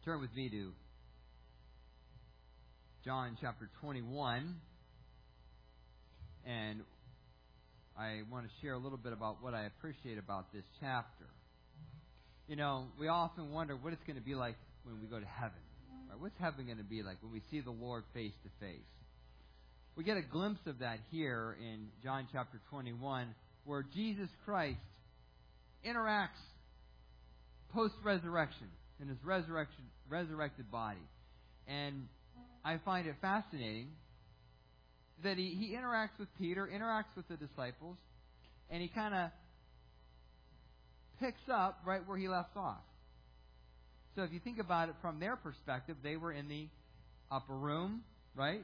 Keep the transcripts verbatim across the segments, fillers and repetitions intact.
Turn with me to John chapter twenty-one. And I want to share a little bit about what I appreciate about this chapter. You know, we often wonder what it's going to be like when we go to heaven. Right? What's heaven going to be like when we see the Lord face to face? We get a glimpse of that here in John chapter twenty-one, where Jesus Christ interacts post-resurrection in his resurrection, resurrected body. And I find it fascinating that he, he interacts with Peter, interacts with the disciples, and he kind of picks up right where he left off. So if you think about it from their perspective, they were in the upper room, right?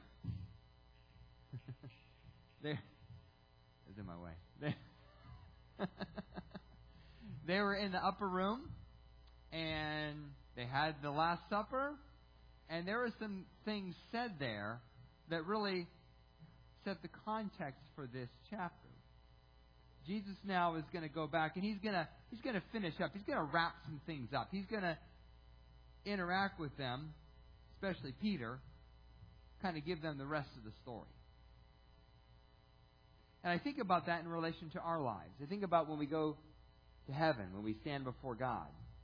they it's in my way. They, they were in the upper room, and they had the Last Supper, and there were some things said there that really set the context for this chapter. Jesus now is going to go back, and he's going to he's going to finish up. He's going to wrap some things up. He's going to interact with them, especially Peter, kind of give them the rest of the story. And I think about that in relation to our lives. I think about when we go to heaven, when we stand before God.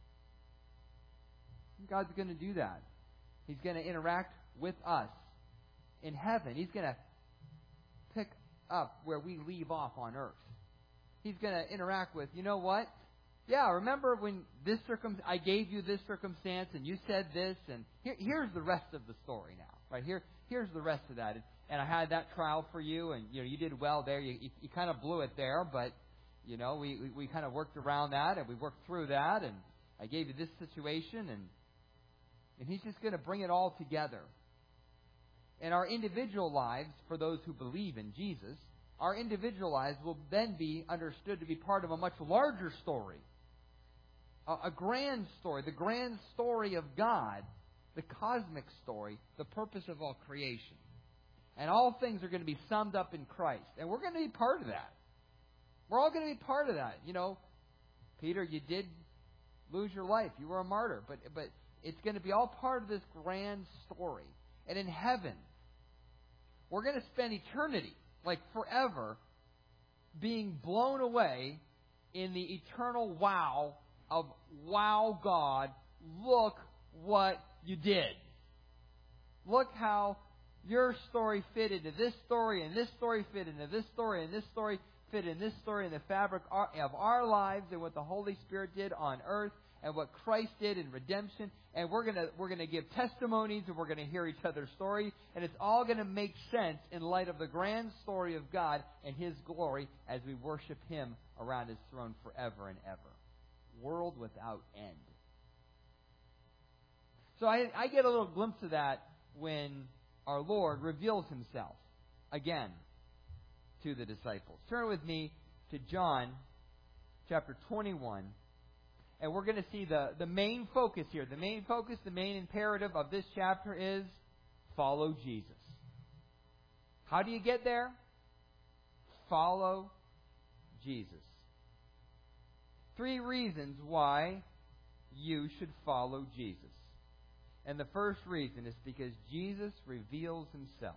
God's going to do that. He's going to interact with us in heaven. He's going to pick up where we leave off on earth. He's going to interact with, you know what? Yeah, remember when this circum I gave you this circumstance and you said this, and here, here's the rest of the story now. Right here, here's the rest of that. And, and I had that trial for you, and you know you did well there. You, you, you kind of blew it there, but you know we, we, we kind of worked around that, and we worked through that, and I gave you this situation, and and He's just going to bring it all together. And our individual lives, for those who believe in Jesus, our individual lives will then be understood to be part of a much larger story. A, a grand story, the grand story of God, the cosmic story, the purpose of all creation. And all things are going to be summed up in Christ. And we're going to be part of that. We're all going to be part of that. You know, Peter, you did lose your life. You were a martyr. But but it's going to be all part of this grand story. And in heaven, we're going to spend eternity, like forever, being blown away in the eternal wow of, wow, God, look what you did. Look how your story fit into this story, and this story fit into this story, and this story fit in this story, in the fabric of our lives, and what the Holy Spirit did on earth, and what Christ did in redemption. And we're gonna we're gonna give testimonies, and we're gonna hear each other's story, and it's all gonna make sense in light of the grand story of God and His glory as we worship Him around His throne forever and ever. World without end. So I, I get a little glimpse of that when our Lord reveals Himself again to the disciples. Turn with me to John chapter twenty-one. And we're going to see the, the main focus here. The main focus, the main imperative of this chapter is follow Jesus. How do you get there? Follow Jesus. Three reasons why you should follow Jesus. And the first reason is because Jesus reveals Himself.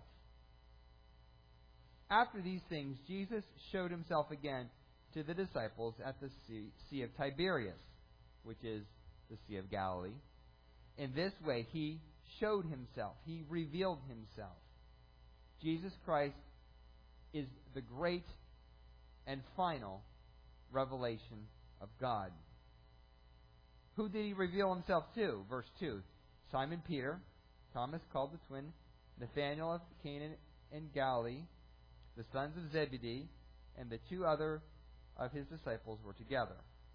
After these things, Jesus showed Himself again to the disciples at the Sea, sea of Tiberias, which is the Sea of Galilee. In this way, He showed Himself. He revealed Himself. Jesus Christ is the great and final revelation of God. Who did He reveal Himself to? Verse two. Simon Peter, Thomas called the twin, Nathanael of Cana in Galilee, the sons of Zebedee, and the two other of His disciples were together.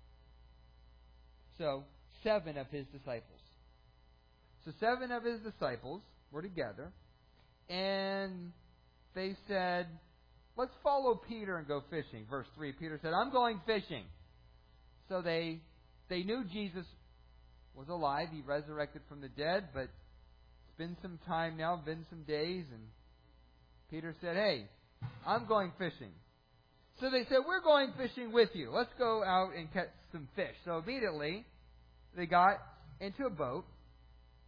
So, seven of His disciples. So, seven of His disciples were together, and they said, let's follow Peter and go fishing. Verse three, Peter said, I'm going fishing. So they they knew Jesus was alive. He resurrected from the dead, but it's been some time now, been some days, and Peter said, hey, I'm going fishing. So they said, we're going fishing with you. Let's go out and catch some fish. So immediately, they got into a boat,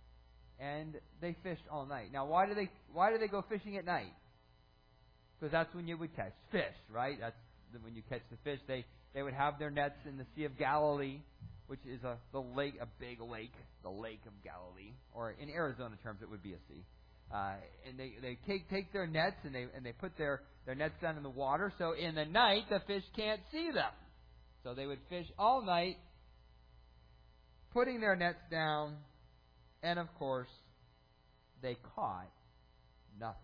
and they fished all night. Now, why do they why do they go fishing at night? Because that's when you would catch fish, right? That's the, when you catch the fish. They they would have their nets in the Sea of Galilee, which is a the lake, a big lake, the Lake of Galilee, or in Arizona terms, it would be a sea. Uh, and they, they take take their nets and they and they put their, their nets down in the water. So in the night, the fish can't see them. So they would fish all night, putting their nets down, and of course, they caught nothing.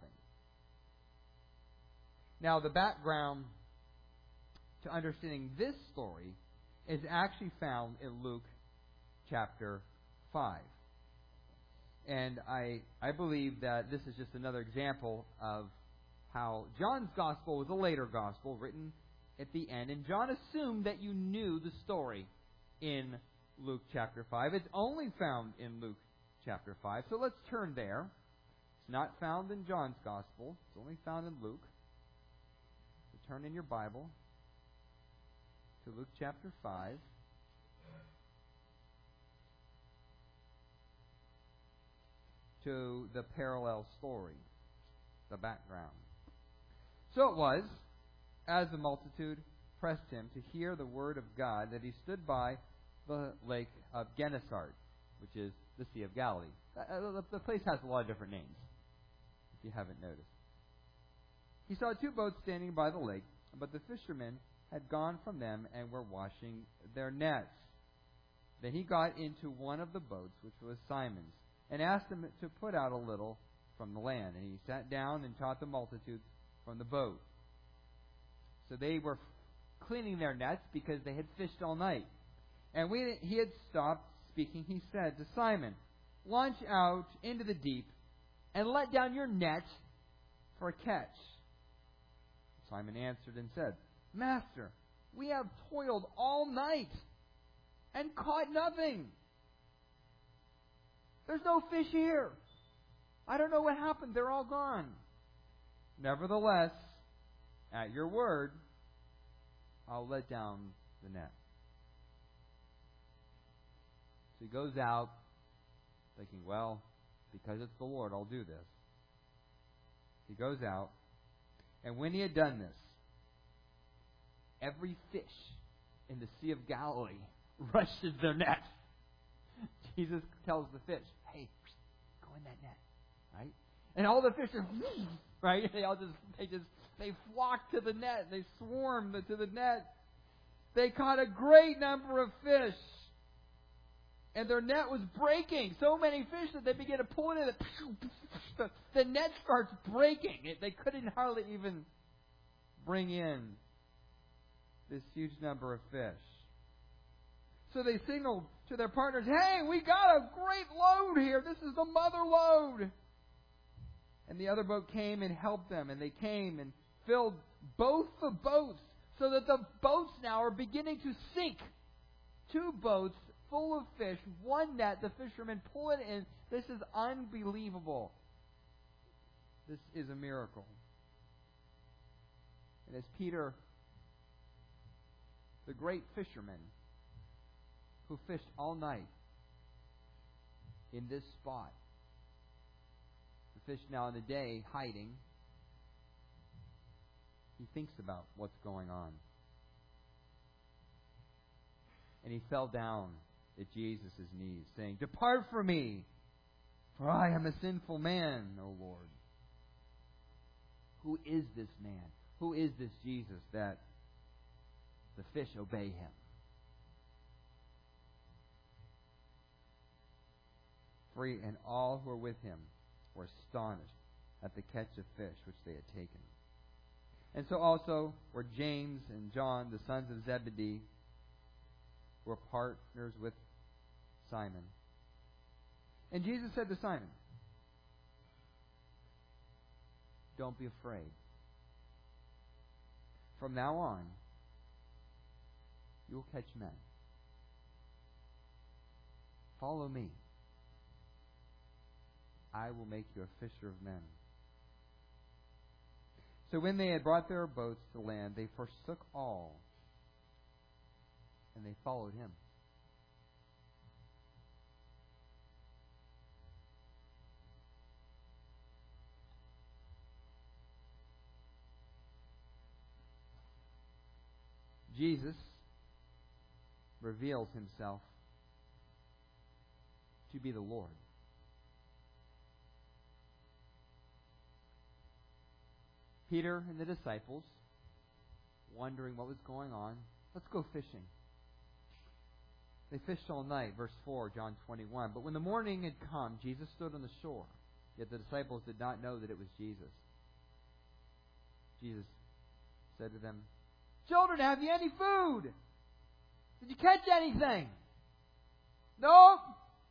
Now, the background to understanding this story is actually found in Luke chapter five. And I I believe that this is just another example of how John's gospel was a later gospel written at the end. And John assumed that you knew the story in Luke chapter five. It's only found in Luke chapter five. So let's turn there. It's not found in John's gospel. It's only found in Luke. So turn in your Bible to Luke chapter five. To the parallel story, the background. So it was, as the multitude pressed him to hear the word of God, that he stood by the lake of Gennesaret, which is the Sea of Galilee. Uh, the place has a lot of different names, if you haven't noticed. He saw two boats standing by the lake, but the fishermen had gone from them and were washing their nets. Then he got into one of the boats, which was Simon's, and asked him to put out a little from the land. And he sat down and taught the multitudes from the boat. So they were cleaning their nets because they had fished all night. And when he had stopped speaking, he said to Simon, "Launch out into the deep and let down your net for a catch." Simon answered and said, "Master, we have toiled all night and caught nothing. There's no fish here. I don't know what happened. They're all gone. Nevertheless, at your word, I'll let down the net." So he goes out thinking, well, because it's the Lord, I'll do this. He goes out, and when he had done this, every fish in the Sea of Galilee rushes their nets. Jesus tells the fish, "Hey, go in that net," right? And all the fish are, right? They all just, they just, they flock to the net. They swarm to the net. They caught a great number of fish, and their net was breaking. So many fish that they began to pull it in. The, the net starts breaking. It, they couldn't hardly even bring in this huge number of fish. So they signaled to their partners, "Hey, we got a great load here. This is the mother load." And the other boat came and helped them. And they came and filled both the boats so that the boats now are beginning to sink. Two boats full of fish, one net, the fishermen pull it in. This is unbelievable. This is a miracle. And as Peter, the great fisherman, who fished all night in this spot. The fish now in the day hiding. He thinks about what's going on. And he fell down at Jesus' knees, saying, "Depart from me, for I am a sinful man, O Lord." Who is this man? Who is this Jesus that the fish obey him? And all who were with him were astonished at the catch of fish which they had taken. And so also were James and John, the sons of Zebedee, who were partners with Simon. And Jesus said to Simon, "Don't be afraid. From now on, you will catch men. Follow me. I will make you a fisher of men." So when they had brought their boats to land, they forsook all, and they followed him. Jesus reveals himself to be the Lord. Peter and the disciples, wondering what was going on, let's go fishing. They fished all night, verse four, John twenty-one. But when the morning had come, Jesus stood on the shore. Yet the disciples did not know that it was Jesus. Jesus said to them, "Children, have you any food? Did you catch anything?" "Nope."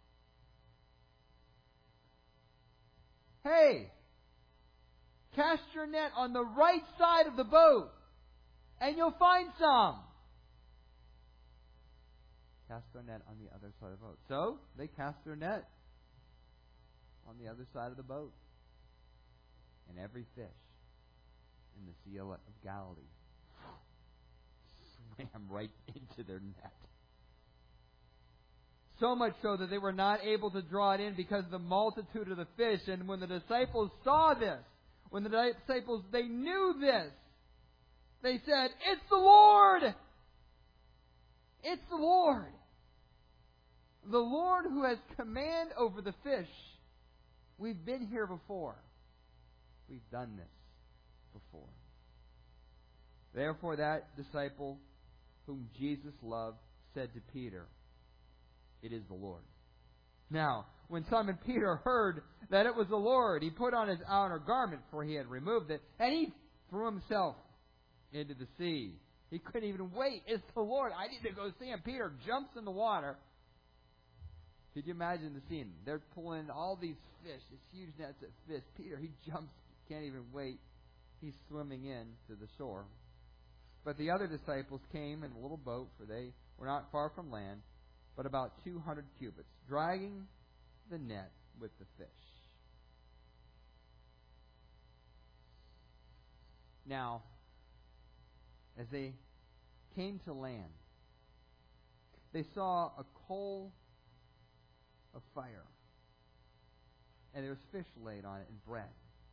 "Hey, cast your net on the right side of the boat, and you'll find some." Cast their net on the other side of the boat. So, they cast their net on the other side of the boat. And every fish in the Sea of Galilee swam right into their net. So much so that they were not able to draw it in because of the multitude of the fish. And when the disciples saw this, when the disciples, they knew this, they said, "It's the Lord! It's the Lord!" The Lord who has command over the fish. We've been here before. We've done this before. Therefore that disciple whom Jesus loved said to Peter, "It is the Lord." Now, when Simon Peter heard that it was the Lord, he put on his outer garment, for he had removed it, and he threw himself into the sea. He couldn't even wait. "It's the Lord. I need to go see him." Peter jumps in the water. Could you imagine the scene? They're pulling all these fish, these huge nets of fish. Peter, he jumps, can't even wait. He's swimming in to the shore. But the other disciples came in a little boat, for they were not far from land, but about two hundred cubits, dragging the net with the fish. Now, as they came to land, they saw a coal of fire, and there was fish laid on it and bread.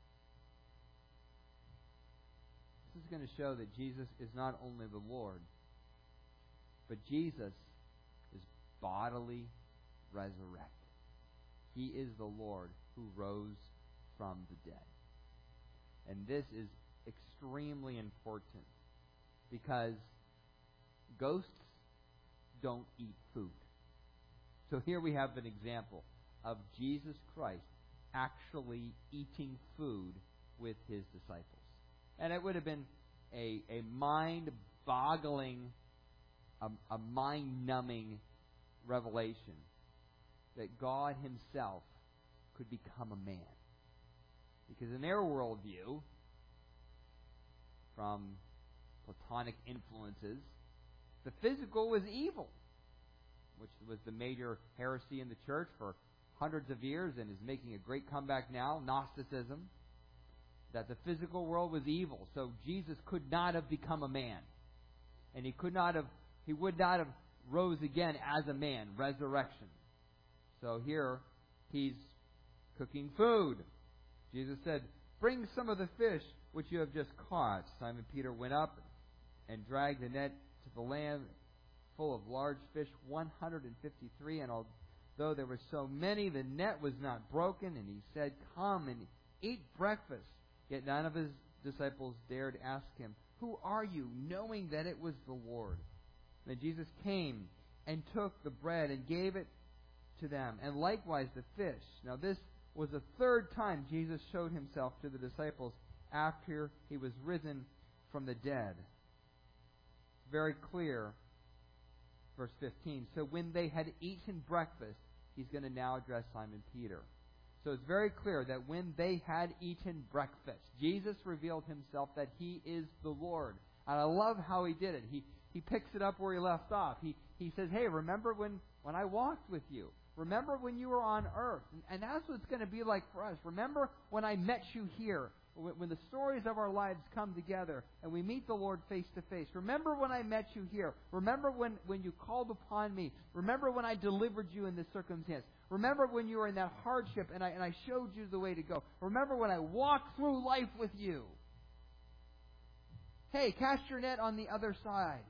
This is going to show that Jesus is not only the Lord, but Jesus is bodily resurrected. He is the Lord who rose from the dead. And this is extremely important because ghosts don't eat food. So here we have an example of Jesus Christ actually eating food with his disciples. And it would have been a, a mind-boggling, a, a mind-numbing revelation that God himself could become a man. Because in their worldview, from Platonic influences, the physical was evil, which was the major heresy in the church for hundreds of years and is making a great comeback now, Gnosticism, that the physical world was evil. So Jesus could not have become a man. And he could not have, he would not have rose again as a man, resurrection. So here, he's cooking food. Jesus said, "Bring some of the fish which you have just caught." Simon Peter went up and dragged the net to the land full of large fish, one hundred fifty-three, and although there were so many, the net was not broken. And he said, "Come and eat breakfast." Yet none of his disciples dared ask him, "Who are you?" knowing that it was the Lord. Then Jesus came and took the bread and gave it to them, and likewise the fish. Now this was the third time Jesus showed himself to the disciples after he was risen from the dead. It's very clear. Verse fifteen, so when they had eaten breakfast, he's going to now address Simon Peter. So it's very clear that when they had eaten breakfast, Jesus revealed himself that he is the Lord. And I love how he did it. He he picks it up where he left off. He he says, "Hey, remember when, when I walked with you? Remember when you were on earth?" And, and that's what it's going to be like for us. Remember when I met you here? When, when the stories of our lives come together and we meet the Lord face to face. Remember when I met you here? Remember when, when you called upon me? Remember when I delivered you in this circumstance? Remember when you were in that hardship and I, and I showed you the way to go? Remember when I walked through life with you? Hey, cast your net on the other side.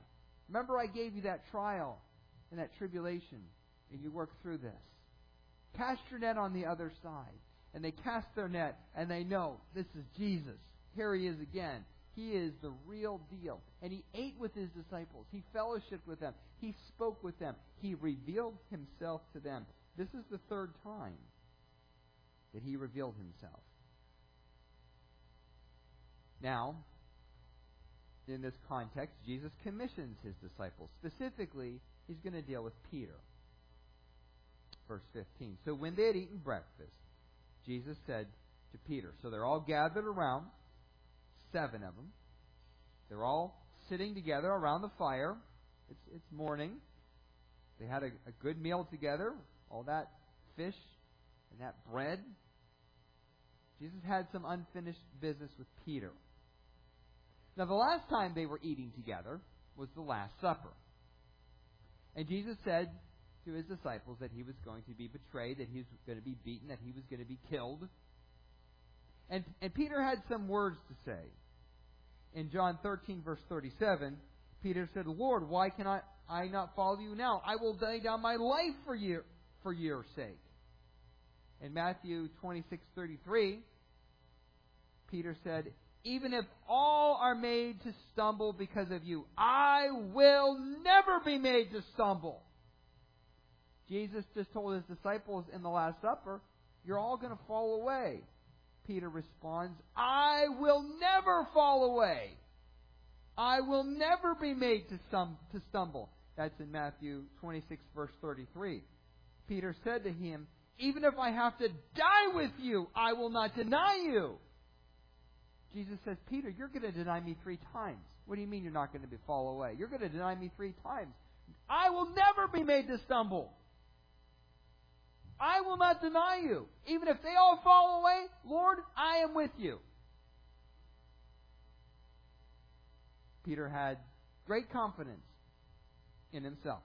Remember I gave you that trial and that tribulation, and you work through this. Cast your net on the other side. And they cast their net, and they know, this is Jesus. Here he is again. He is the real deal. And he ate with his disciples. He fellowshiped with them. He spoke with them. He revealed himself to them. This is the third time that he revealed himself. Now, in this context, Jesus commissions his disciples. Specifically, he's going to deal with Peter. Verse fifteen. So when they had eaten breakfast, Jesus said to Peter, so they're all gathered around, seven of them. They're all sitting together around the fire. It's, it's morning. They had a, a good meal together. All that fish and that bread. Jesus had some unfinished business with Peter. Now, the last time they were eating together was the Last Supper. And Jesus said to his disciples that he was going to be betrayed, that he was going to be beaten, that he was going to be killed. And, and Peter had some words to say. In John thirteen, verse thirty-seven, Peter said, Lord, why can I, I not follow you now? I will lay down my life for you, for your sake. In Matthew twenty-six, thirty-three, Peter said, even if all are made to stumble because of you, I will never be made to stumble. Jesus just told his disciples in the Last Supper, you're all going to fall away. Peter responds, I will never fall away. I will never be made to, stum- to stumble. That's in Matthew twenty-six, verse thirty-three. Peter said to him, even if I have to die with you, I will not deny you. Jesus says, Peter, you're going to deny me three times. What do you mean you're not going to be fall away? You're going to deny me three times. I will never be made to stumble. I will not deny you. Even if they all fall away, Lord, I am with you. Peter had great confidence in himself.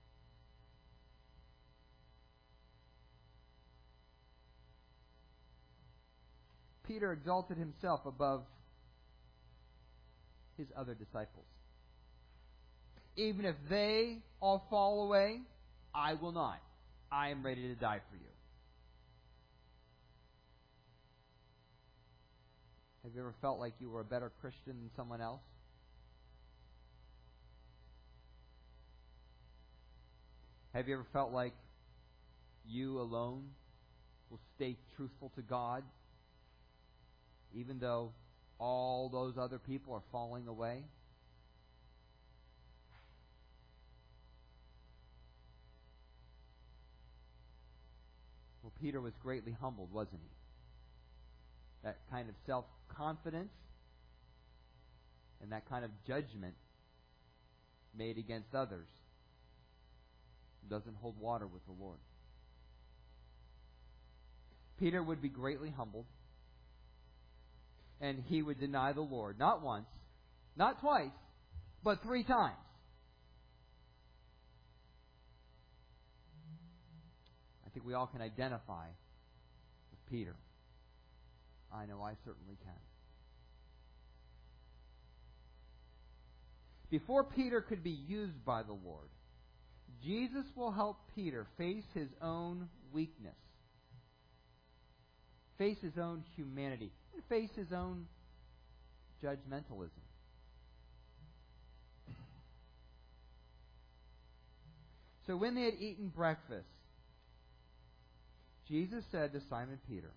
Peter exalted himself above his other disciples. Even if they all fall away, I will not. I am ready to die for you. Have you ever felt like you were a better Christian than someone else? Have you ever felt like you alone will stay truthful to God, even though all those other people are falling away? Well, Peter was greatly humbled, wasn't he? That kind of self-confidence and that kind of judgment made against others doesn't hold water with the Lord. Peter would be greatly humbled, and he would deny the Lord, not once, not twice, but three times. I think we all can identify with Peter. I know I certainly can. Before Peter could be used by the Lord, Jesus will help Peter face his own weakness, face his own humanity, and face his own judgmentalism. So when they had eaten breakfast, Jesus said to Simon Peter,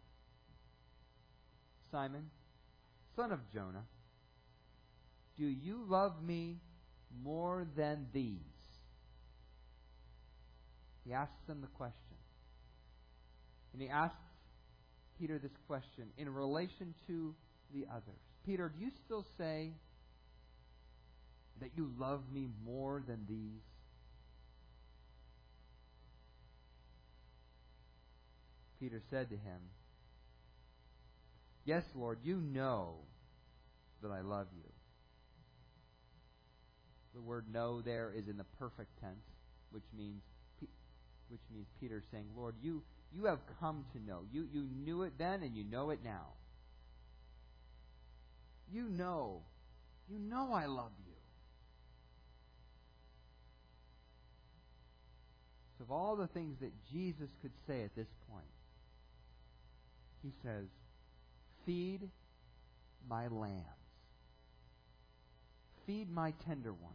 Simon, son of Jonah, do you love me more than these? He asks him the question. And he asks Peter this question in relation to the others. Peter, do you still say that you love me more than these? Peter said to him, yes, Lord, you know that I love you. The word know there is in the perfect tense, which means which means Peter saying, Lord, you, you have come to know. You, you knew it then and you know it now. You know. You know I love you. So of all the things that Jesus could say at this point, he says, feed my lambs. Feed my tender ones.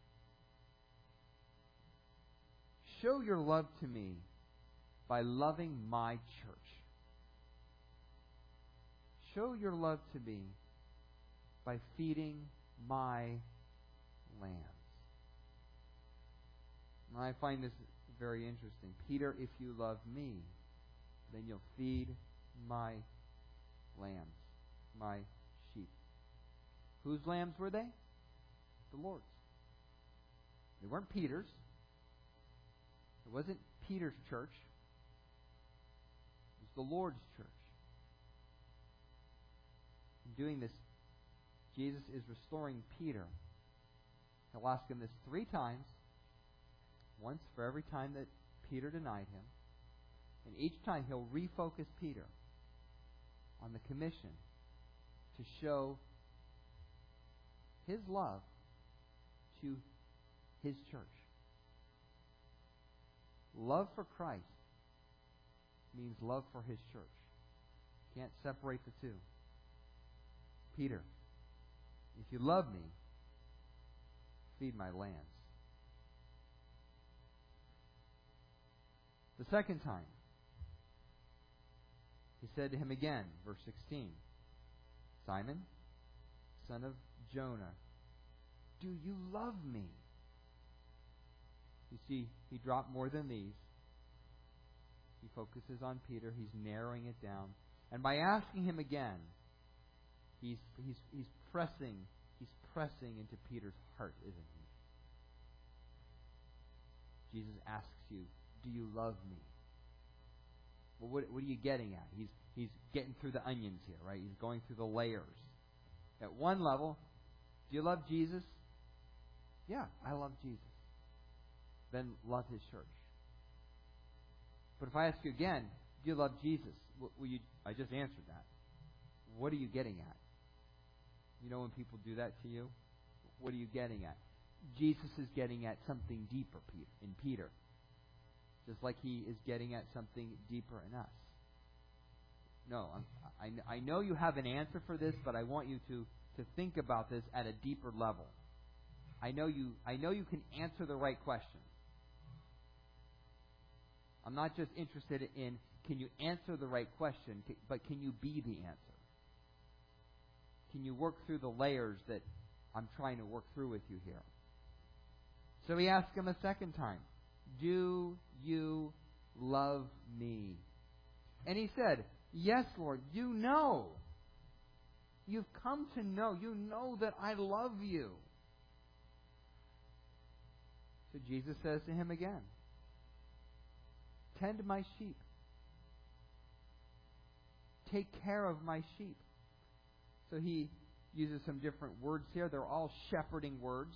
Show your love to me by loving my church. Show your love to me by feeding my lambs. And I find this very interesting. Peter, if you love me, then you'll feed my lambs, my sheep. Whose lambs were they? The Lord's. They weren't Peter's. It wasn't Peter's church. It was the Lord's church. In doing this, Jesus is restoring Peter. He'll ask him this three times. Once for every time that Peter denied him. And each time he'll refocus Peter on the commission to show his love to his church. Love for Christ means love for his church. Can't separate the two. Peter, if you love me, feed my lambs. The second time, he said to him again, verse sixteen, Simon, son of Jonah, do you love me? You see, he dropped more than these. He focuses on Peter. He's narrowing it down. And by asking him again, he's, he's, he's pressing, he's pressing into Peter's heart, isn't he? Jesus asks you, do you love me? Well, what, what are you getting at? He's, he's getting through the onions here, right? He's going through the layers. At one level, do you love Jesus? Yeah, I love Jesus. Then love his church. But if I ask you again, do you love Jesus? Will you, I just answered that. What are you getting at? You know when people do that to you? What are you getting at? Jesus is getting at something deeper in Peter. Just like he is getting at something deeper in us. No, I'm, I, I know you have an answer for this, but I want you to, to think about this at a deeper level. I know you I know you can answer the right question. I'm not just interested in can you answer the right question, but can you be the answer? Can you work through the layers that I'm trying to work through with you here? So he asked him a second time, do you love me? And he said, yes, Lord, you know. You've come to know. You know that I love you. So Jesus says to him again, tend my sheep. Take care of my sheep. So he uses some different words here. They're all shepherding words.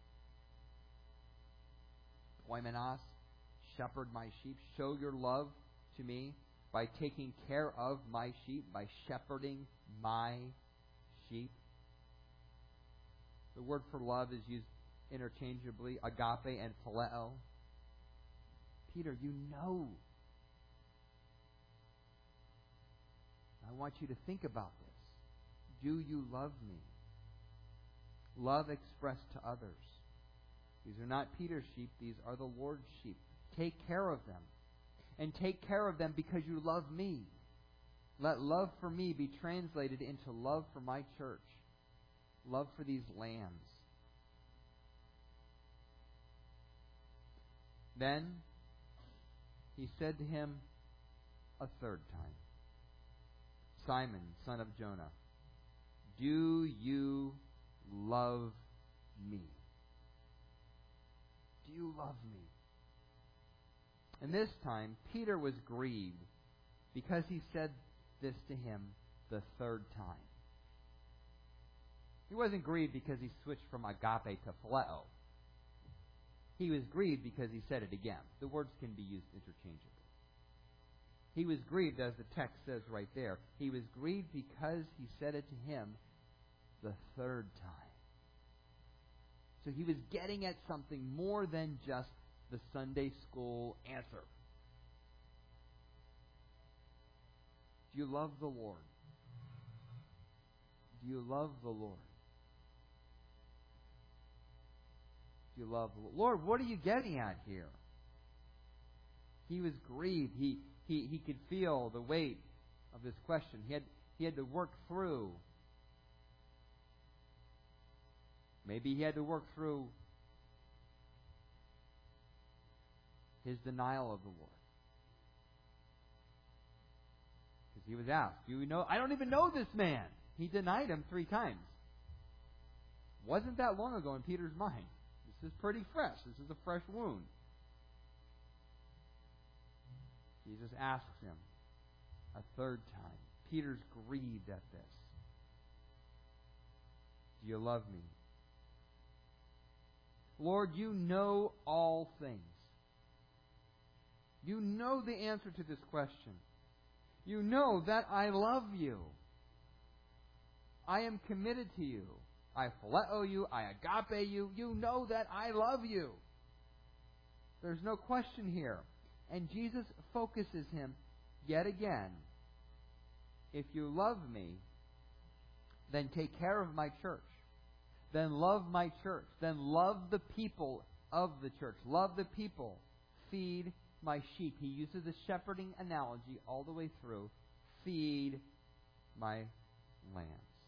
Oimenos, shepherd my sheep. Show your love to me by taking care of my sheep, by shepherding my sheep. The word for love is used interchangeably, agape and phileo. Peter, you know. I want you to think about this. Do you love me? Love expressed to others. These are not Peter's sheep. These are the Lord's sheep. Take care of them. And take care of them because you love me. Let love for me be translated into love for my church. Love for these lambs. Then he said to him a third time, Simon, son of Jonah, do you love me? Do you love me? And this time, Peter was grieved because he said this to him the third time. He wasn't grieved because he switched from agape to phileo. He was grieved because he said it again. The words can be used interchangeably. He was grieved, as the text says right there. He was grieved because he said it to him the third time. So he was getting at something more than just the Sunday school answer. Do you love the Lord? Do you love the Lord? Do you love the Lord? Lord, what are you getting at here? He was grieved. He, he, he could feel the weight of this question. He had, he had to work through. Maybe he had to work through his denial of the Lord. Because he was asked, "Do you know? I don't even know this man." He denied him three times. Wasn't that long ago in Peter's mind. This is pretty fresh. This is a fresh wound. Jesus asks him a third time. Peter's grieved at this. Do you love me? Lord, you know all things. You know the answer to this question. You know that I love you. I am committed to you. I phileo you. I agape you. You know that I love you. There's no question here. And Jesus focuses him yet again. If you love me, then take care of my church. Then love my church. Then love the people of the church. Love the people. Feed my sheep. He uses a shepherding analogy all the way through. Feed my lambs.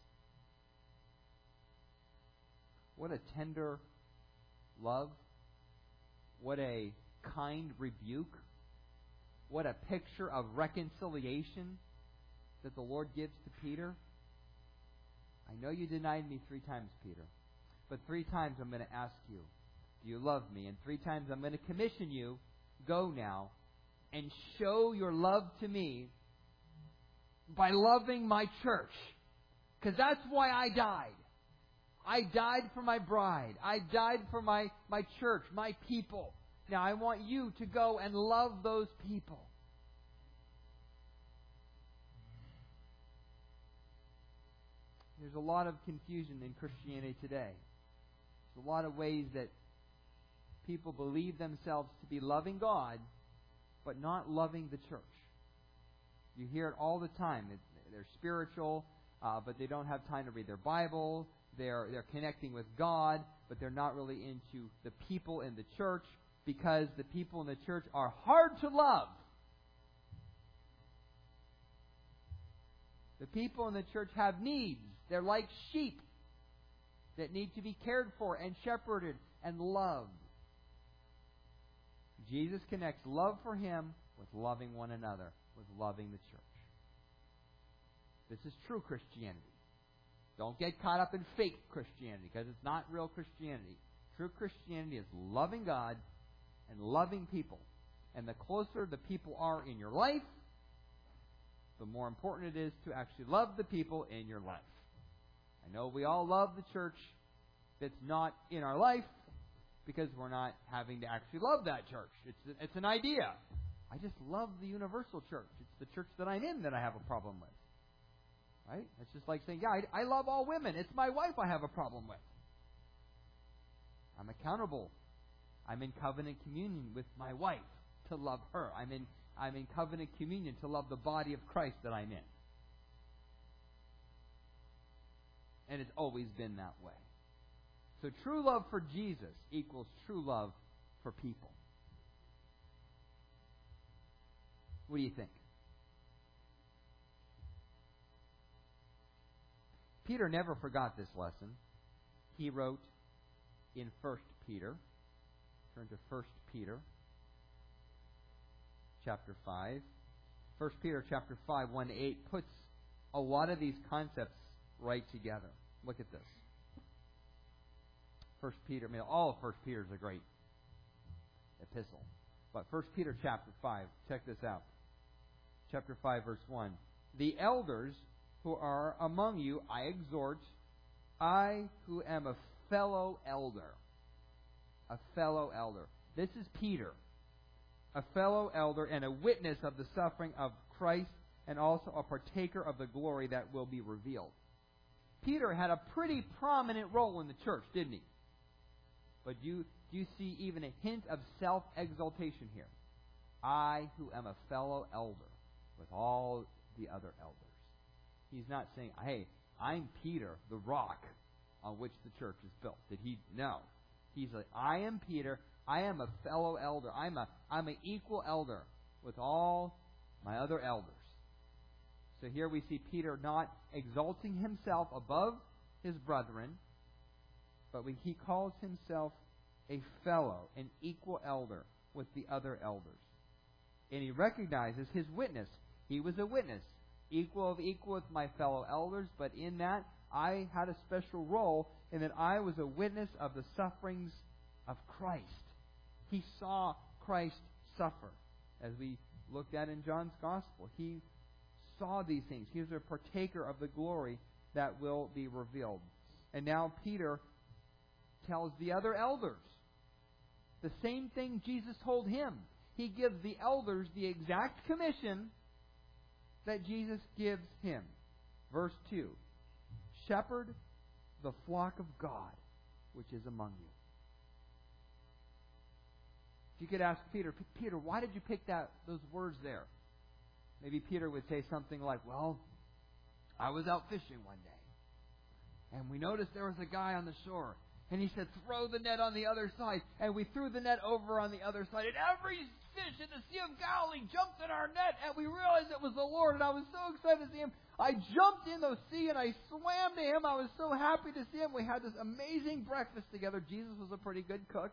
What a tender love. What a kind rebuke. What a picture of reconciliation that the Lord gives to Peter. I know you denied me three times, Peter. But three times I'm going to ask you, do you love me? And three times I'm going to commission you, go now and show your love to me by loving my church. Because that's why I died. I died for my bride. I died for my, my church, my people. Now I want you to go and love those people. There's a lot of confusion in Christianity today. There's a lot of ways that people believe themselves to be loving God, but not loving the church. You hear it all the time. They're spiritual, uh, but they don't have time to read their Bible. They're, they're connecting with God, but they're not really into the people in the church because the people in the church are hard to love. The people in the church have needs. They're like sheep that need to be cared for and shepherded and loved. Jesus connects love for Him with loving one another, with loving the church. This is true Christianity. Don't get caught up in fake Christianity, because it's not real Christianity. True Christianity is loving God and loving people. And the closer the people are in your life, the more important it is to actually love the people in your life. I know we all love the church that's not in our life because we're not having to actually love that church. It's, it's an idea. I just love the universal church. It's the church that I'm in that I have a problem with. Right? It's just like saying, yeah, I, I love all women. It's my wife I have a problem with. I'm accountable. I'm in covenant communion with my wife to love her. I'm in, I'm in covenant communion to love the body of Christ that I'm in. And it's always been that way. So true love for Jesus equals true love for people. What do you think? Peter never forgot this lesson. He wrote in First Peter. Turn to First Peter chapter five. First Peter chapter five, one to eight puts a lot of these concepts right together. Look at this. First Peter, I mean, all of First Peter is a great epistle. But First Peter chapter five, check this out. Chapter five, verse one. The elders who are among you, I exhort, I who am a fellow elder. A fellow elder. This is Peter, a fellow elder and a witness of the suffering of Christ, and also a partaker of the glory that will be revealed. Peter had a pretty prominent role in the church, didn't he? But do you, do Do you see even a hint of self-exaltation here? I, who am a fellow elder with all the other elders. He's not saying, hey, I'm Peter, the rock on which the church is built. Did he? No. He's like, I am Peter. I am a fellow elder. I'm a I'm an equal elder with all my other elders. So here we see Peter not exalting himself above his brethren, but he calls himself a fellow, an equal elder with the other elders. And he recognizes his witness. He was a witness, equal of equal with my fellow elders, but in that I had a special role in that I was a witness of the sufferings of Christ. He saw Christ suffer. As we looked at in John's Gospel, he saw these things. He was a partaker of the glory that will be revealed. And now Peter tells the other elders the same thing Jesus told him. He gives the elders the exact commission that Jesus gives him. Verse two. Shepherd the flock of God which is among you. If you could ask Peter, Peter, why did you pick that those words there? Maybe Peter would say something like, well, I was out fishing one day, and we noticed there was a guy on the shore, and he said, throw the net on the other side, and we threw the net over on the other side, and every fish in the Sea of Galilee jumped in our net, and we realized it was the Lord, and I was so excited to see him. I jumped in the sea, and I swam to him. I was so happy to see him. We had this amazing breakfast together. Jesus was a pretty good cook.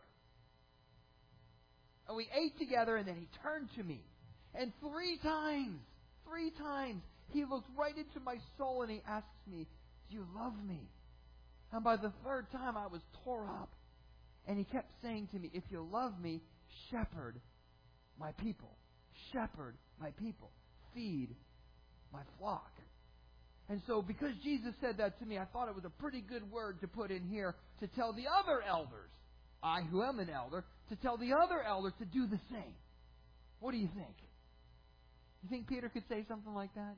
And we ate together, and then he turned to me. And three times, three times, he looked right into my soul, and he asked me, do you love me? And by the third time, I was tore up. And he kept saying to me, if you love me, shepherd my people. Shepherd my people. Feed my flock. And so because Jesus said that to me, I thought it was a pretty good word to put in here to tell the other elders, I who am an elder, to tell the other elders to do the same. What do you think? You think Peter could say something like that?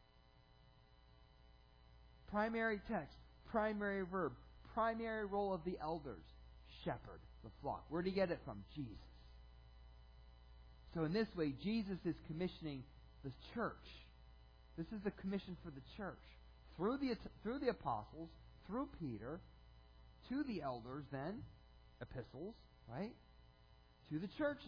Primary text, primary verb, primary role of the elders, shepherd the flock. Where did he get it from? Jesus. So in this way, Jesus is commissioning the church. This is the commission for the church. Through the, through the apostles, through Peter, to the elders then, epistles, right? To the churches.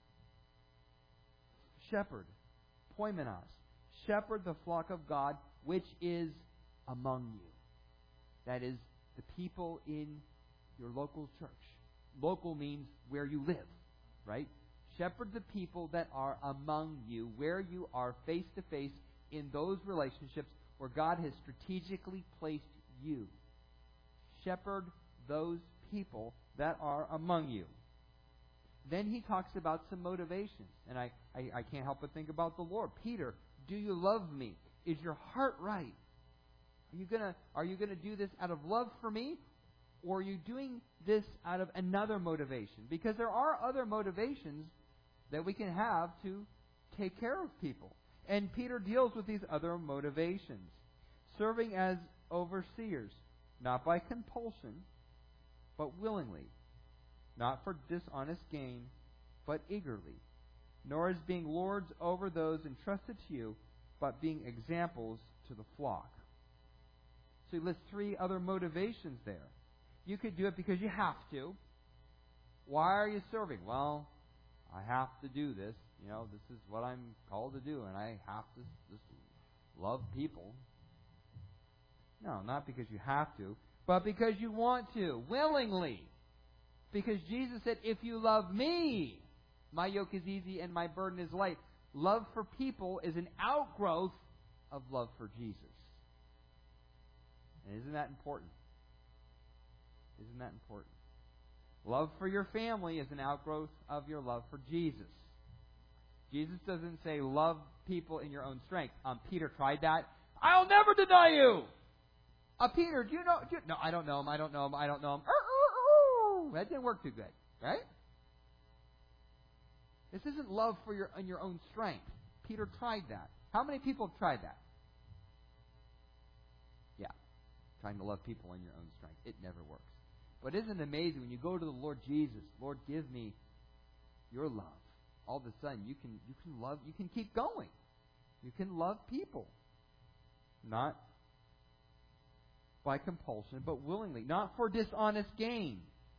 Shepherd, poimenos, shepherd the flock of God, which is among you. That is the people in your local church. Local means where you live, right? Shepherd the people that are among you, where you are face to face in those relationships where God has strategically placed you. Shepherd those people that are among you. Then he talks about some motivations. And I, I, I can't help but think about the Lord. Peter, do you love me? Is your heart right? Are you gonna are you gonna do this out of love for me? Or are you doing this out of another motivation? Because there are other motivations that we can have to take care of people. And Peter deals with these other motivations. Serving as overseers, not by compulsion, but willingly. Not for dishonest gain, but eagerly. Nor as being lords over those entrusted to you, but being examples to the flock. So he lists three other motivations there. You could do it because you have to. Why are you serving? Well, I have to do this. You know, this is what I'm called to do, and I have to just love people. No, not because you have to, but because you want to, willingly. Because Jesus said, if you love me, my yoke is easy and my burden is light. Love for people is an outgrowth of love for Jesus. And isn't that important? Isn't that important? Love for your family is an outgrowth of your love for Jesus. Jesus doesn't say love people in your own strength. Um, Peter tried that. I'll never deny you. Uh, Peter, do you know? Do you, no, I don't know him. I don't know him. I don't know him. That didn't work too good, right? This isn't love for your in your own strength. Peter tried that. How many people have tried that? Yeah, trying to love people in your own strength. It never works. But isn't it amazing when you go to the Lord Jesus, Lord, give me your love. All of a sudden, you can you can love, you can keep going. You can love people. Not by compulsion, but willingly. Not for dishonest gain,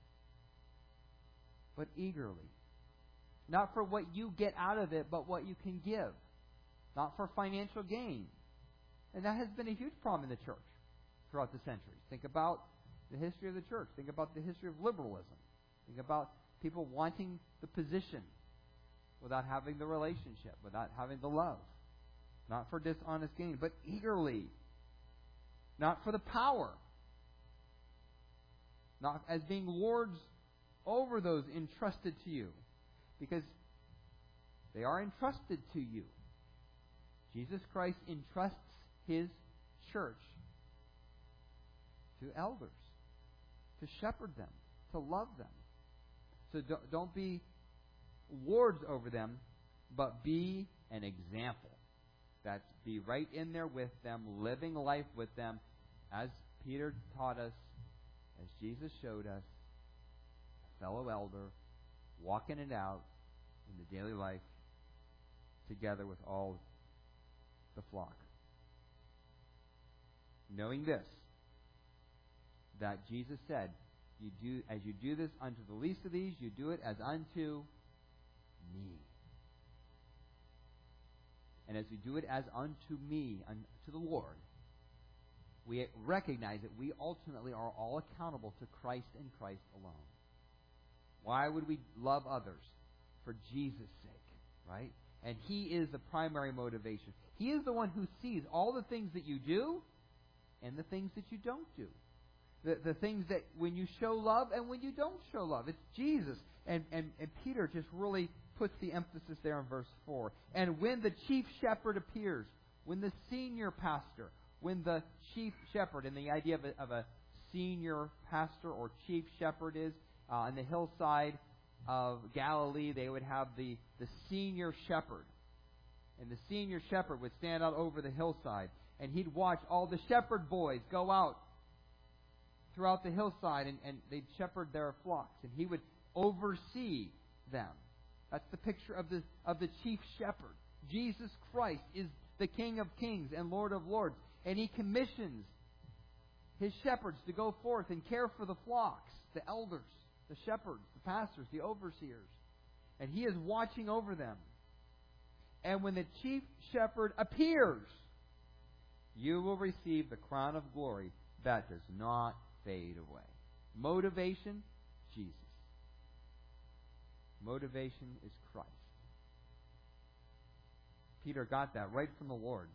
but eagerly. Not for what you get out of it, but what you can give. Not for financial gain. And that has been a huge problem in the church throughout the centuries. Think about the history of the church. Think about the history of liberalism. Think about people wanting the position without having the relationship, without having the love. Not for dishonest gain, but eagerly. Not for the power. Not as being lords over those entrusted to you. Because they are entrusted to you. Jesus Christ entrusts His church to elders, to shepherd them, to love them. So don't, don't be lords over them, but be an example. That's be right in there with them, living life with them, as Peter taught us, as Jesus showed us, a fellow elder, walking it out in the daily life together with all the flock. Knowing this, that Jesus said, "You do as you do this unto the least of these, you do it as unto me." And as we do it as unto me, unto the Lord, we recognize that we ultimately are all accountable to Christ and Christ alone. Why would we love others? For Jesus' sake, right? And He is the primary motivation. He is the one who sees all the things that you do and the things that you don't do. The, the things that when you show love and when you don't show love. It's Jesus. And, and, and Peter just really puts the emphasis there in verse four. And when the chief shepherd appears, when the senior pastor, when the chief shepherd, and the idea of a, of a senior pastor or chief shepherd is, uh, on the hillside of Galilee, they would have the, the senior shepherd. And the senior shepherd would stand out over the hillside, and he'd watch all the shepherd boys go out throughout the hillside, and, and they'd shepherd their flocks, and he would oversee them. That's the picture of the of the chief shepherd. Jesus Christ is the King of kings and Lord of lords, and He commissions His shepherds to go forth and care for the flocks, the elders, the shepherds, the pastors, the overseers. And He is watching over them. And when the chief shepherd appears, you will receive the crown of glory that does not fade away. Motivation, Jesus. Motivation is Christ. Peter got that right from the Lord.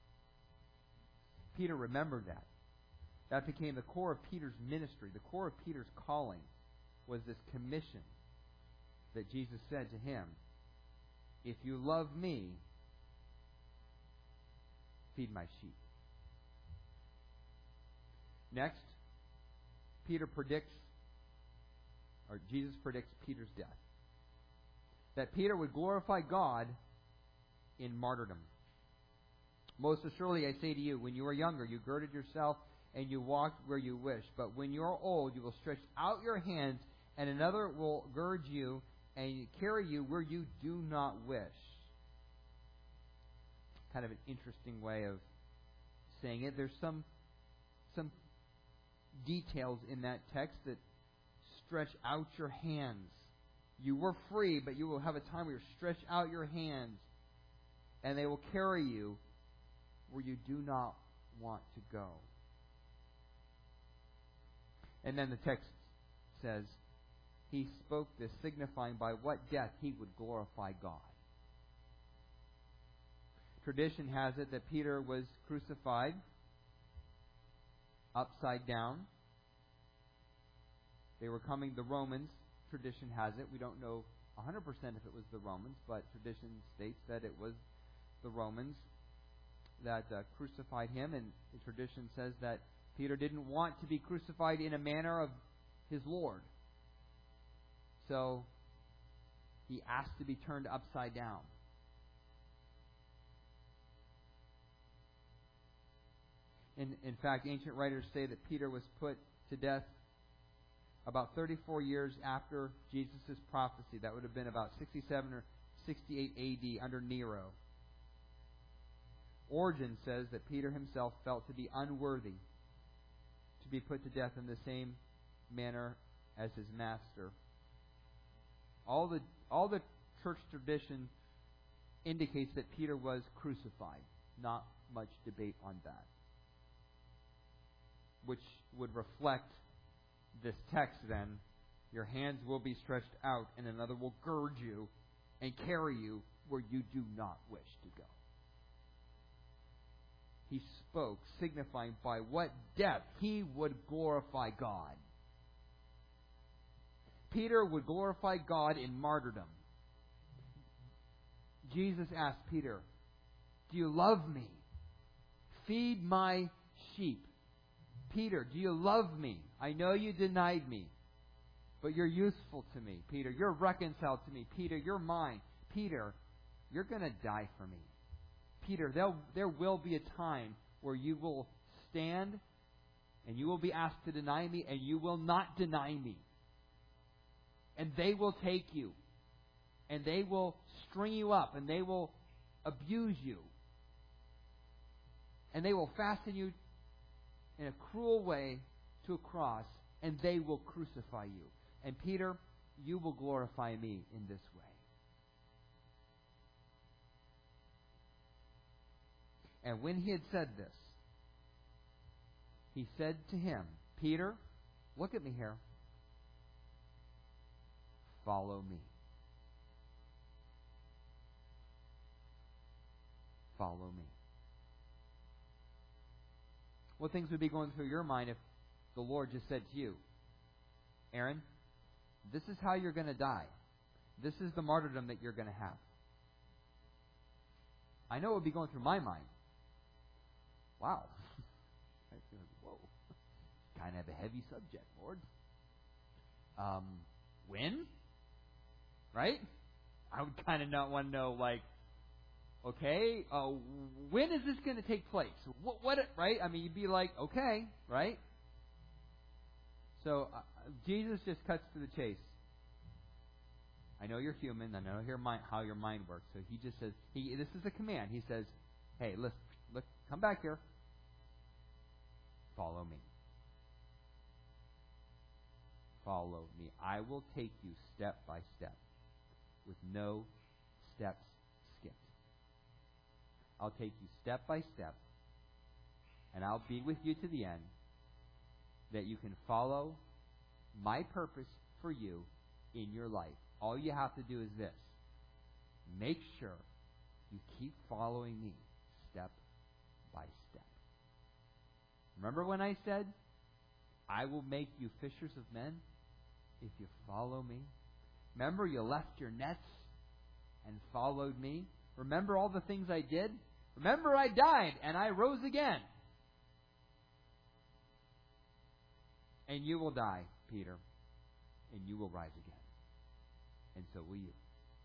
Peter remembered that. That became the core of Peter's ministry. The core of Peter's calling was this commission that Jesus said to him, "If you love me, feed my sheep." Next, Peter predicts, or Jesus predicts Peter's death. That Peter would glorify God in martyrdom. "Most assuredly I say to you, when you were younger, you girded yourself and you walked where you wished. But when you are old, you will stretch out your hands, and another will gird you and carry you where you do not wish." Kind of an interesting way of saying it. There's some some details in that text that stretch out your hands. You were free, but you will have a time where you stretch out your hands, and they will carry you where you do not want to go. And then the text says, He spoke this, signifying by what death He would glorify God. Tradition has it that Peter was crucified upside down. They were coming, the Romans, tradition has it. We don't know one hundred percent if it was the Romans, but tradition states that it was the Romans that uh, crucified him, and the tradition says that Peter didn't want to be crucified in a manner of his Lord. So he asked to be turned upside down. In, in fact, ancient writers say that Peter was put to death about thirty-four years after Jesus' prophecy. That would have been about sixty-seven or sixty-eight A D under Nero. Origen says that Peter himself felt to be unworthy to be put to death in the same manner as his master. All the all the church tradition indicates that Peter was crucified. Not much debate on that. Which would reflect this text then. Your hands will be stretched out and another will gird you and carry you where you do not wish to go. He spoke, signifying by what death he would glorify God. Peter would glorify God in martyrdom. Jesus asked Peter, "Do you love me? Feed my sheep." Peter, do you love me? I know you denied me, but you're useful to me. Peter, you're reconciled to me. Peter, you're mine. Peter, you're going to die for me. Peter, there will be a time where you will stand and you will be asked to deny me, and you will not deny me. And they will take you, and they will string you up, and they will abuse you, and they will fasten you in a cruel way to a cross, and they will crucify you. And Peter, you will glorify me in this way. And when he had said this, he said to him, "Peter, look at me here. Follow me." Follow me. What things would be going through your mind if the Lord just said to you, "Aaron, this is how you're going to die. This is the martyrdom that you're going to have." I know it would be going through my mind. Wow. Whoa. Kind of a heavy subject, Lord. Um, when? Right? I would kind of not want to know, like, okay, uh, when is this going to take place? What, what, right? I mean, you'd be like, okay, right? So uh, Jesus just cuts to the chase. I know you're human. I know your mind, how your mind works. So he just says, he, this is a command. He says, "Hey, listen, look, come back here. Follow me. Follow me. I will take you step by step, with no steps skipped. I'll take you step by step, and I'll be with you to the end, that you can follow my purpose for you in your life. All you have to do is this: make sure you keep following me step by step." Remember when I said, "I will make you fishers of men if you follow me"? Remember you left your nets and followed me? Remember all the things I did? Remember I died and I rose again. And you will die, Peter, and you will rise again. And so will you.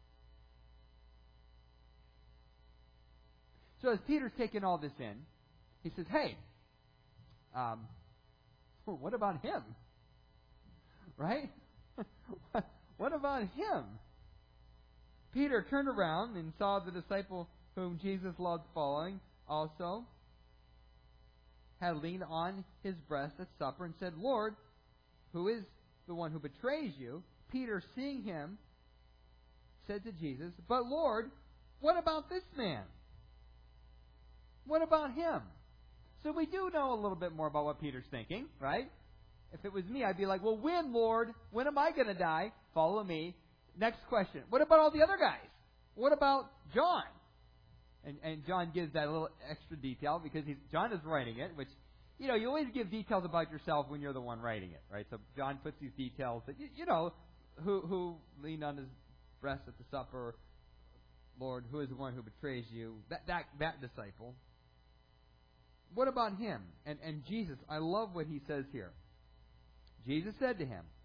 So as Peter's taking all this in, he says, "Hey, um, what about him?" Right? What about him? Peter turned around and saw the disciple whom Jesus loved following also had leaned on his breast at supper and said, "Lord, who is the one who betrays you?" Peter, seeing him, said to Jesus, "But Lord, what about this man? What about him?" So we do know a little bit more about what Peter's thinking, right? If it was me, I'd be like, "Well, when, Lord? When am I going to die? Follow me." Next question: what about all the other guys? What about John? And, and John gives that a little extra detail because he's, John is writing it, which, you know, you always give details about yourself when you're the one writing it, right? So John puts these details that, you, you know, who, who leaned on his breast at the supper, Lord, who is the one who betrays you? That, that, that disciple. What about him? And, and Jesus, I love what he says here. Jesus said to him,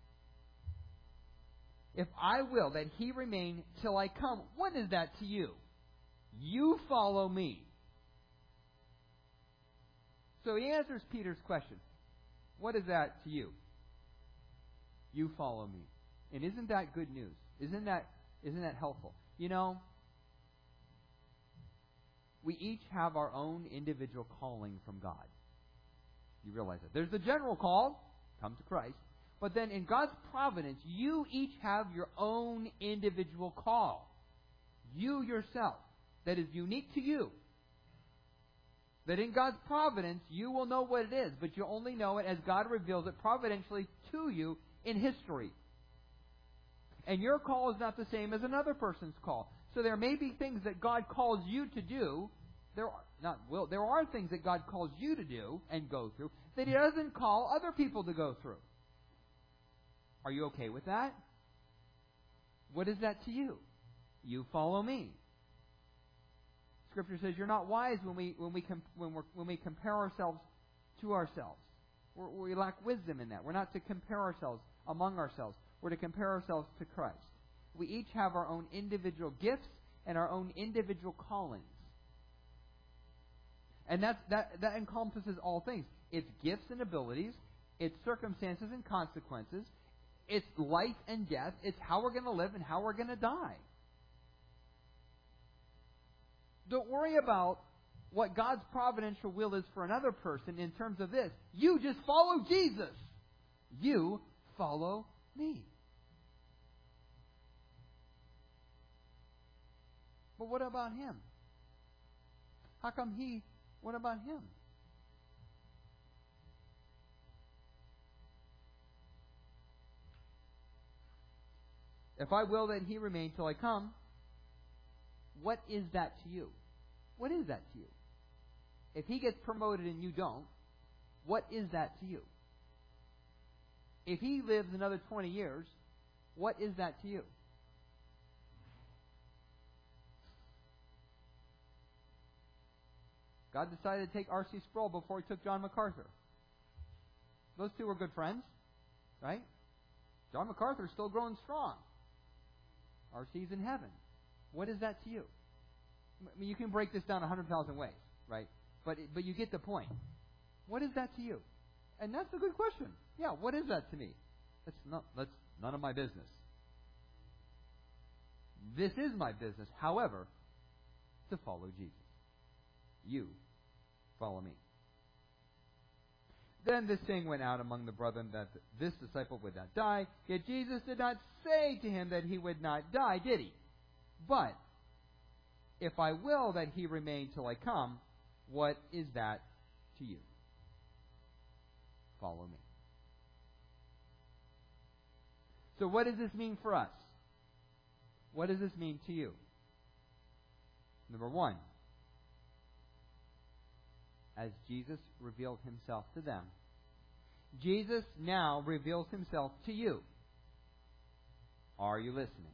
"If I will that he remain till I come, what is that to you? You follow me." So he answers Peter's question. What is that to you? You follow me. And isn't that good news? Isn't that isn't that helpful? You know, we each have our own individual calling from God. You realize that. There's the general call, come to Christ. But then in God's providence, you each have your own individual call. You yourself, that is unique to you. That in God's providence, you will know what it is, but you only know it as God reveals it providentially to you in history. And your call is not the same as another person's call. So there may be things that God calls you to do. There are not will. There are things that God calls you to do and go through that He doesn't call other people to go through. Are you okay with that? What is that to you? You follow me. Scripture says you're not wise when we when we com- when we when we compare ourselves to ourselves. We're, we lack wisdom in that. We're not to compare ourselves among ourselves. We're to compare ourselves to Christ. We each have our own individual gifts and our own individual callings. And that's, that, that encompasses all things. It's gifts and abilities. It's circumstances and consequences. It's life and death. It's how we're going to live and how we're going to die. Don't worry about what God's providential will is for another person in terms of this. You just follow Jesus. You follow me. But what about Him? How come He... What about Him? If I will that He remain till I come, what is that to you? What is that to you? If He gets promoted and you don't, what is that to you? If He lives another twenty years, what is that to you? God decided to take R C Sproul before He took John MacArthur. Those two were good friends, right? John MacArthur's still growing strong. R C's in heaven. What is that to you? I mean, you can break this down a hundred thousand ways, right? But but you get the point. What is that to you? And that's a good question. Yeah, what is that to me? That's not that's none of my business. This is my business, however, to follow Jesus. You follow me. Then this saying went out among the brethren that this disciple would not die. Yet Jesus did not say to him that he would not die, did He? But if I will that he remain till I come, what is that to you? Follow me. So what does this mean for us? What does this mean to you? Number one, as Jesus revealed Himself to them, Jesus now reveals Himself to you. Are you listening?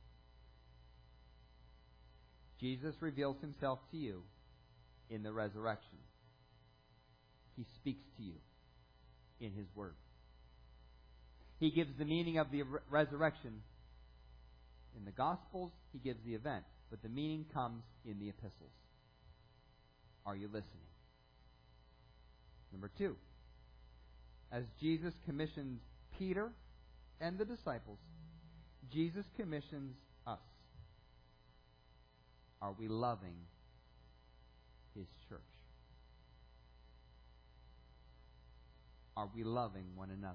Jesus reveals Himself to you in the resurrection. He speaks to you in His Word. He gives the meaning of the re- resurrection in the Gospels. He gives the event, but the meaning comes in the epistles. Are you listening? Number two, as Jesus commissions Peter and the disciples, Jesus commissions us. Are we loving His church? Are we loving one another?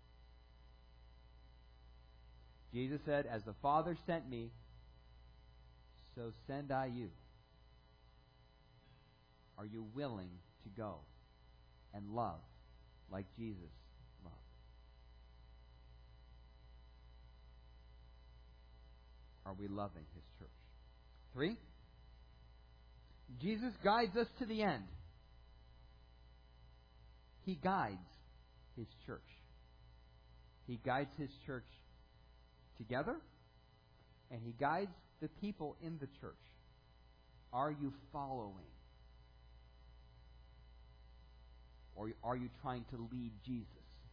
Jesus said, as the Father sent me, so send I you. Are you willing to go and love like Jesus loved? Are we loving His church? Three, Jesus guides us to the end. He guides His church. He guides His church together, and He guides the people in the church. Are you following? Or are you trying to lead Jesus?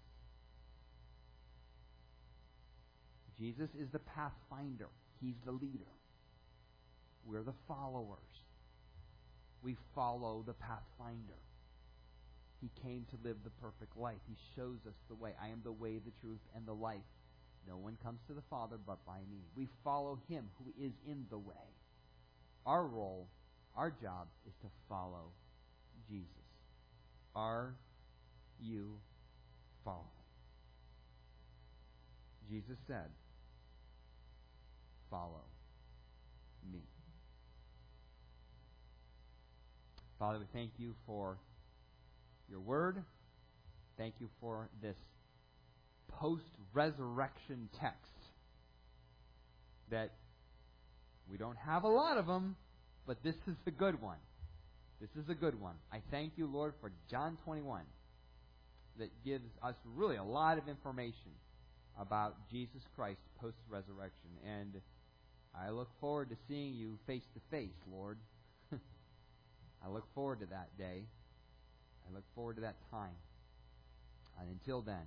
Jesus is the pathfinder. He's the leader. We're the followers. We follow the pathfinder. He came to live the perfect life. He shows us the way. I am the way, the truth, and the life. No one comes to the Father but by me. We follow Him who is in the way. Our role, our job, is to follow Jesus. Are you following? Jesus said, follow me. Father, we thank you for your word. Thank you for this post-resurrection text that we don't have a lot of them, but this is a good one. This is a good one. I thank you, Lord, for John twenty-one that gives us really a lot of information about Jesus Christ post-resurrection. And I look forward to seeing you face to face, Lord. I look forward to that day. I look forward to that time. And until then,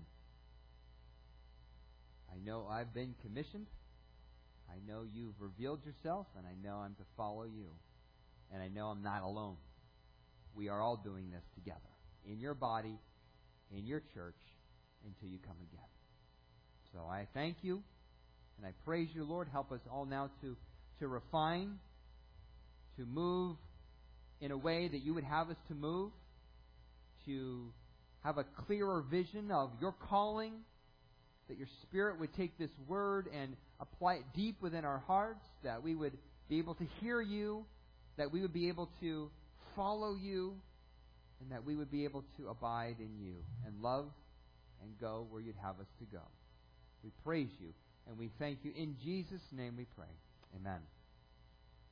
I know I've been commissioned. I know you've revealed yourself, and I know I'm to follow you. And I know I'm not alone. We are all doing this together, in your body, in your church, until you come again. So I thank you, and I praise you, Lord. Help us all now to, to refine, to move in a way that you would have us to move, to have a clearer vision of your calling, that your Spirit would take this word and apply it deep within our hearts, that we would be able to hear you, that we would be able to follow you, and that we would be able to abide in you and love and go where you'd have us to go. We praise you and we thank you. In Jesus' name we pray. Amen.